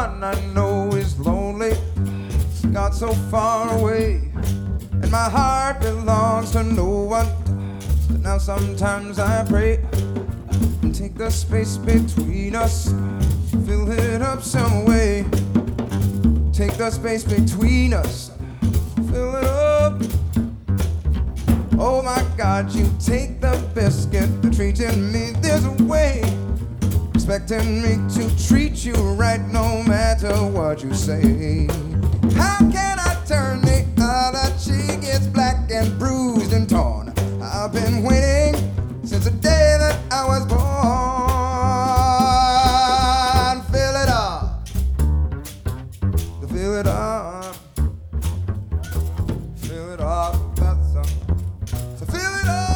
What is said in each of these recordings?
one I know is lonely. It's got so far away, and my heart belongs to no one. But now sometimes I pray and take the space between us, fill it up some way. Take the space between us, fill it up. Oh my God, you take the biscuit, treating me this way, expecting me to treat you right no matter what you say. How can I turn the other cheek? It's black and bruised and torn. I've been waiting since the day that I was born. Fill it up, fill it up, fill it up. That's so fill it up.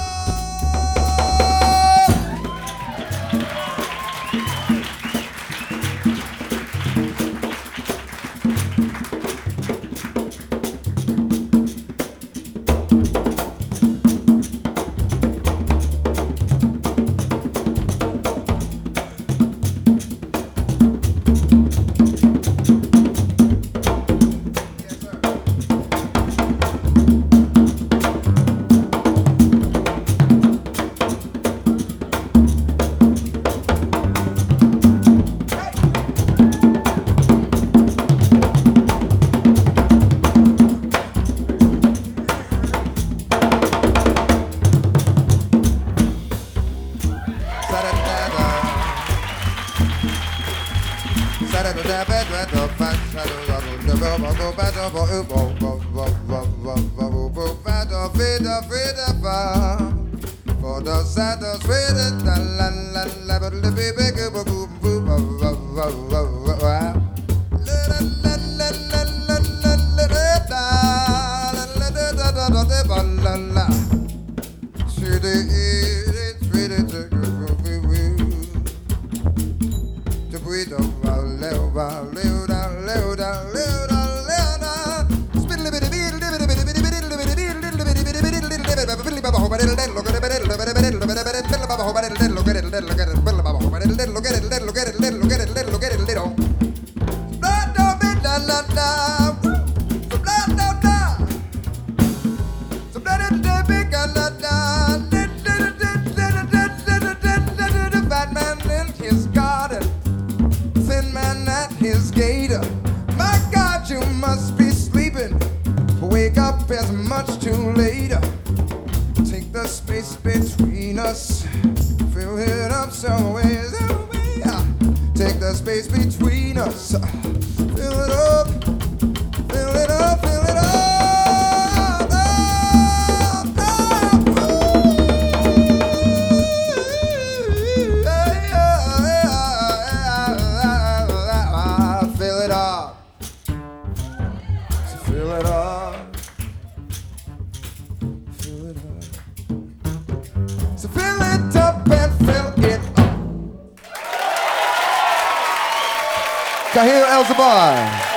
Kahil El-Zubbar.